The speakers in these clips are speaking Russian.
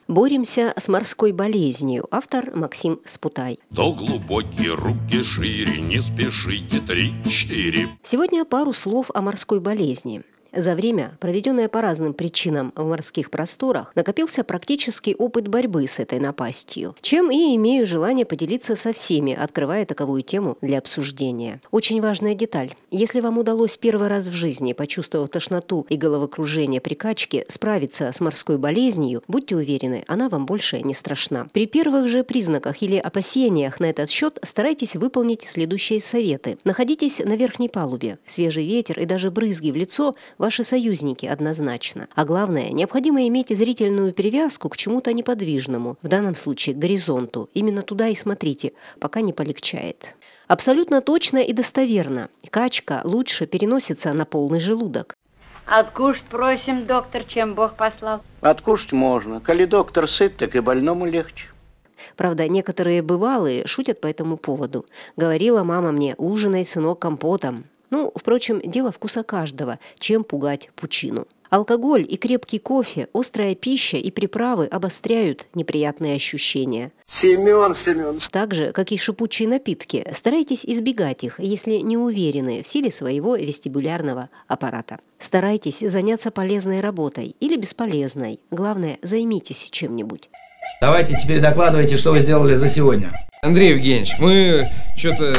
Боремся с морской болезнью. Автор Максим Спутай. То глубокие руки шире, не спешите, 3-4. Сегодня пару слов о морской болезни. За время, проведенное по разным причинам в морских просторах, накопился практический опыт борьбы с этой напастью, чем и имею желание поделиться со всеми, открывая таковую тему для обсуждения. Очень важная деталь. Если вам удалось первый раз в жизни, почувствовав тошноту и головокружение при качке, справиться с морской болезнью, будьте уверены, она вам больше не страшна. При первых же признаках или опасениях на этот счет старайтесь выполнить следующие советы. Находитесь на верхней палубе. Свежий ветер и даже брызги в лицо – ваши союзники однозначно. А главное, необходимо иметь зрительную перевязку к чему-то неподвижному, в данном случае к горизонту. Именно туда и смотрите, пока не полегчает. Абсолютно точно и достоверно. Качка лучше переносится на полный желудок. Откушать просим, доктор, чем Бог послал. Откушать можно. Коли доктор сыт, так и больному легче. Правда, некоторые бывалые шутят по этому поводу. Говорила мама мне: ужинай, сынок, компотом. Впрочем, дело вкуса каждого, чем пугать пучину. Алкоголь и крепкий кофе, острая пища и приправы обостряют неприятные ощущения. Семен. Так же, как и шипучие напитки, старайтесь избегать их, если не уверены в силе своего вестибулярного аппарата. Старайтесь заняться полезной работой или бесполезной. Главное, займитесь чем-нибудь. Давайте теперь докладывайте, что вы сделали за сегодня. Андрей Евгеньевич, мы что-то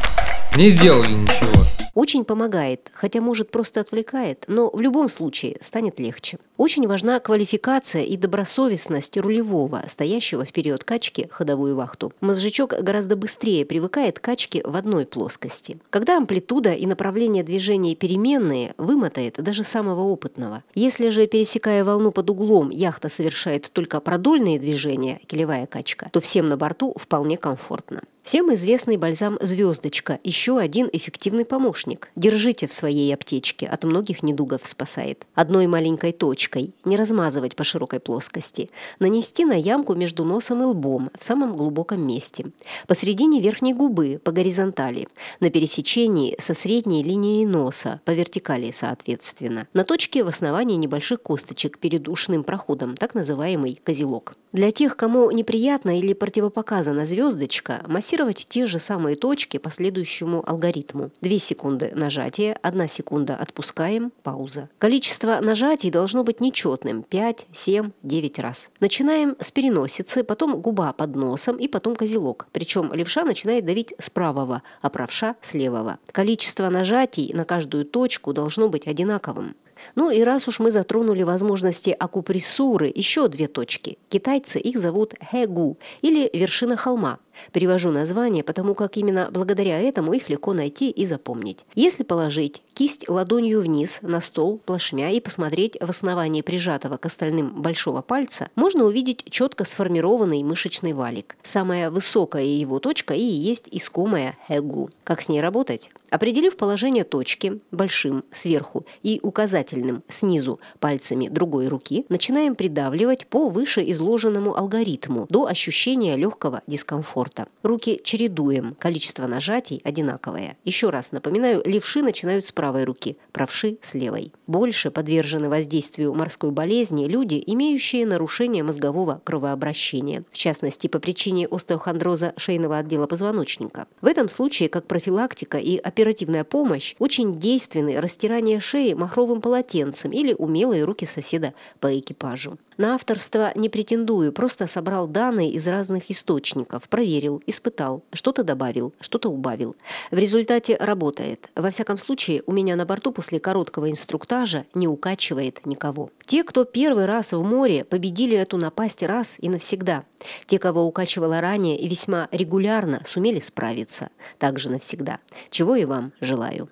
не сделали ничего. Очень помогает, хотя, может, просто отвлекает, но в любом случае станет легче. Очень важна квалификация и добросовестность рулевого, стоящего в период качки ходовую вахту. Мозжечок гораздо быстрее привыкает к качке в одной плоскости. Когда амплитуда и направление движения переменные, вымотает даже самого опытного. Если же, пересекая волну под углом, яхта совершает только продольные движения, килевая качка, то всем на борту вполне комфортно. Всем известный бальзам «Звездочка» – еще один эффективный помощник. Держите в своей аптечке, от многих недугов спасает. Одной маленькой точкой, не размазывать по широкой плоскости. Нанести на ямку между носом и лбом, в самом глубоком месте. Посередине верхней губы, по горизонтали. На пересечении со средней линией носа, по вертикали соответственно. На точке в основании небольших косточек перед ушным проходом, так называемый козелок. Для тех, кому неприятна или противопоказана звездочка, массировать те же самые точки по следующему алгоритму. 2 секунды нажатия, 1 секунда отпускаем, пауза. Количество нажатий должно быть нечетным – 5, 7, 9 раз. Начинаем с переносицы, потом губа под носом и потом козелок. Причем левша начинает давить с правого, а правша – с левого. Количество нажатий на каждую точку должно быть одинаковым. И раз уж мы затронули возможности акупрессуры, еще 2 точки. Китайцы их зовут хэгу или вершина холма. Привожу название, потому как именно благодаря этому их легко найти и запомнить. Если положить кисть ладонью вниз на стол плашмя и посмотреть в основании прижатого к остальным большого пальца, можно увидеть четко сформированный мышечный валик. Самая высокая его точка и есть искомая хэгу. Как с ней работать? Определив положение точки большим сверху и указательным снизу пальцами другой руки, начинаем придавливать по вышеизложенному алгоритму до ощущения легкого дискомфорта. Руки чередуем, количество нажатий одинаковое. Еще раз напоминаю, левши начинают с правой руки, правши с левой. Больше подвержены воздействию морской болезни люди, имеющие нарушение мозгового кровообращения, в частности по причине остеохондроза шейного отдела позвоночника. В этом случае, как профилактика и оперативная помощь, очень действенны растирание шеи махровым полотенцем или умелые руки соседа по экипажу. На авторство не претендую, просто собрал данные из разных источников, проверил, испытал, что-то добавил, что-то убавил. В результате работает. Во всяком случае, у меня на борту после короткого инструктажа не укачивает никого. Те, кто первый раз в море, победили эту напасть раз и навсегда. Те, кого укачивало ранее и весьма регулярно, сумели справиться. Также навсегда. Чего и вам желаю.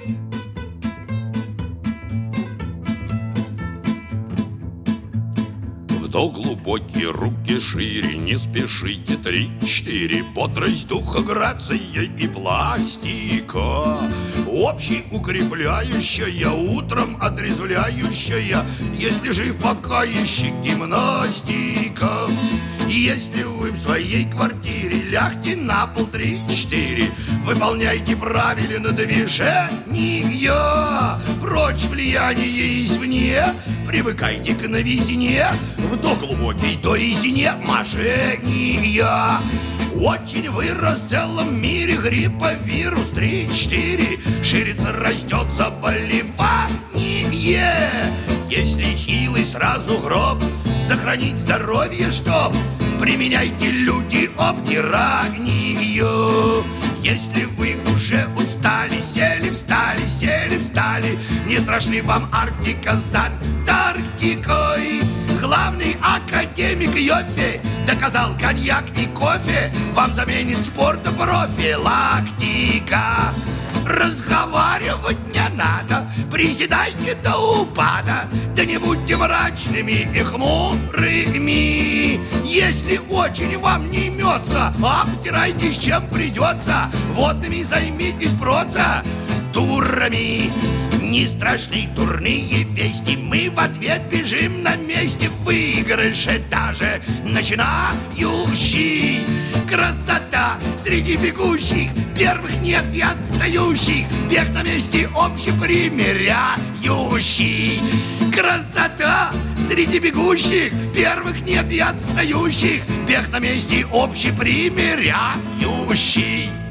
То глубокие руки шире, не спешите, 3-4. Бодрость духа, грация и пластика, общий укрепляющая, утром отрезвляющая, если жив пока еще гимнастика. Если вы в своей квартире, лягте на пол 3-4. Выполняйте правильно движения, прочь влияние извне. Привыкайте к новизне, вдох глубокий, то резине мошенния. Очень вырос в целом мире грипповирус 3-4. Ширится, растет заболевание. Если хилый, сразу гроб. Сохранить здоровье, чтоб применяйте, люди, обтиранию. Если вы уже устали, сели, встали, не страшны вам Арктика с Антарктикой. Главный академик Йоффе доказал, коньяк и кофе вам заменит спорт профилактика. Разговаривать не надо, приседайте до упада, да не будьте мрачными и хмурыми. Если очень вам не имется, обтирайтесь чем придется, водными займитесь процедурами. Не страшны турные вести, мы в ответ бежим на месте. Выигрыше даже начинающий. Красота среди бегущих, первых нет и отстающих. Бег на месте общепримиряющий. Красота среди бегущих, первых нет и отстающих. Бег на месте общепримиряющий.